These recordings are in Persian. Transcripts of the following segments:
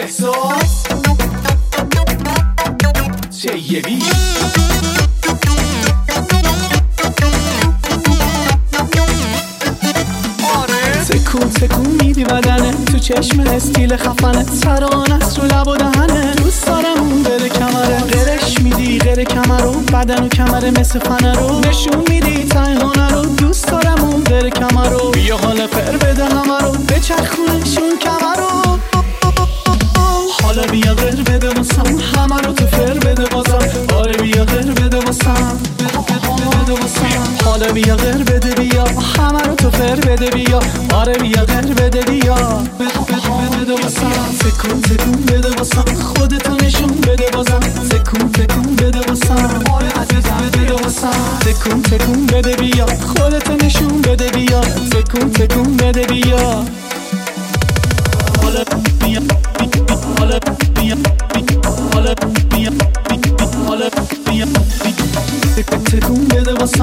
احساس چه یه بی تکون تکون میدی بدنه تو چشم استیل خفنه ترانت رو لب و دهنه دوست دارم اون بره کمره غرش میدی غیر کمر رو بدن و کمره مثل فنه رو نشون میدی تایهانه رو دوست دارم اون بره کمر رو بیا حالا فر بده همه رو بچرخونشون کمر رو حالا بیا غیر بده واسم همه رو تو فر بده بازم آره بیا غیر بده واسم حالا بیا غیر بده بیا همه رو تو فر بده بیا آره بیا غیر بده بیا بده واسم تکون تکون بده واسم خودتو نشون بده بازم تکون تکون بده واسم آره عزیزم بده واسم تکون تکون بده بیا خودتو نشون بده بیا تکون تکون بده بیا حالا بیا حالا بیا حالا بیا حالا بیا تکون بده واسم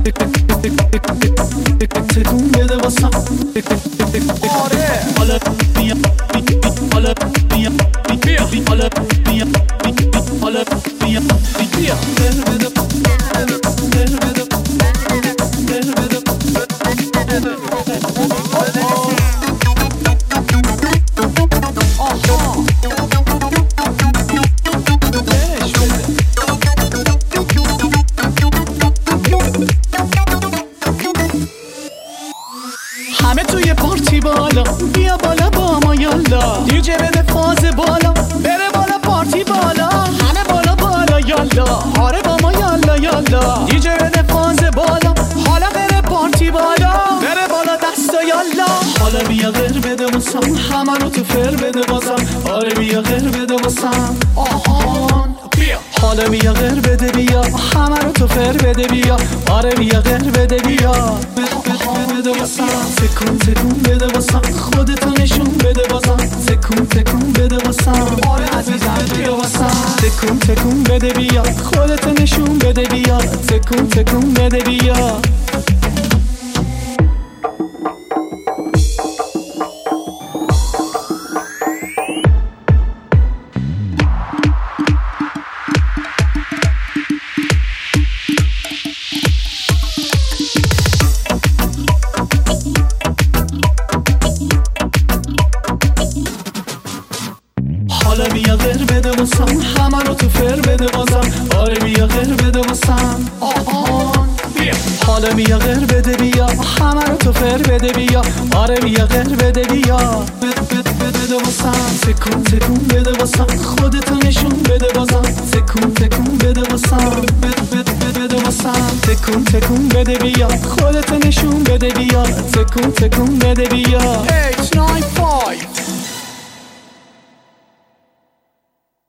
تکون بده واسم آره حالا بیا حالا بیا حالا بیا حالا بیا بیا بده همه توی پارتی بالا بیا بالا با ما یالا دیجه بده فاز بالا بره بالا پارتی بالا همه بالا بالا یالا آره با ما یالا یالا دیجه بده فاز بالا حالا بره پارتی بالا بره بالا دستا یالا حالا بیا غیر بده واسم همه رو تو فر بده بازم آره بیا غیر بده واسم آهان بیا حالا بیا غیر بده بیا همه رو تو فر بده بیا آره بیا غیر بده بیا بده واسم تکون تکون بده واسم خودتو نشون بده بازم تکون تکون بده واسم آره عزیزم بیا واسم تکون تکون بده بیا خودتو نشون بده بیا تکون تکون بده بیا حالا بیا غیر بده واسم همه رو تو فر بده بازم آره بیا غیر بده واسم آهان بیا حالا بیا غیر بده بیا همه رو تو فر بده بیا آره بیا غیر بده بیا بده واسم تکون تکون بده واسم خودتو نشون بده بازم تکون تکون بده واسم بده واسم تکون تکون بده بیا خودتو نشون بده بیا تکون تکون بده بیا 8 9